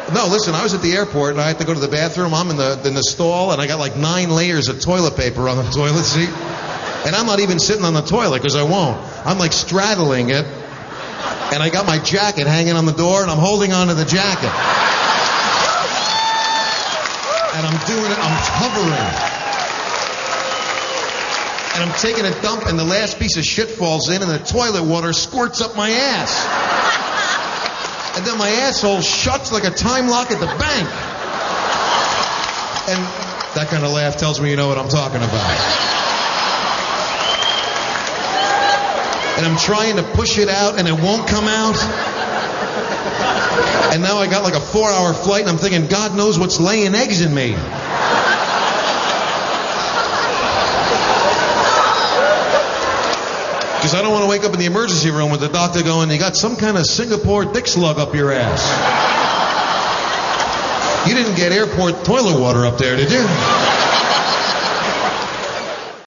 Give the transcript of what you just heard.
No, listen, I was at the airport and I had to go to the bathroom. I'm in the stall and I got like 9 layers of toilet paper on the toilet seat. And I'm not even sitting on the toilet because I won't. I'm like straddling it. And I got my jacket hanging on the door and I'm holding onto the jacket. And I'm doing it, I'm hovering. And I'm taking a dump and the last piece of shit falls in and the toilet water squirts up my ass. And then my asshole shuts like a time lock at the bank. And that kind of laugh tells me you know what I'm talking about. And I'm trying to push it out and it won't come out. And now I got like a 4-hour flight and I'm thinking, God knows what's laying eggs in me. Because I don't want to wake up in the emergency room with the doctor going, you got some kind of Singapore dick slug up your ass. You didn't get airport toilet water up there, did you?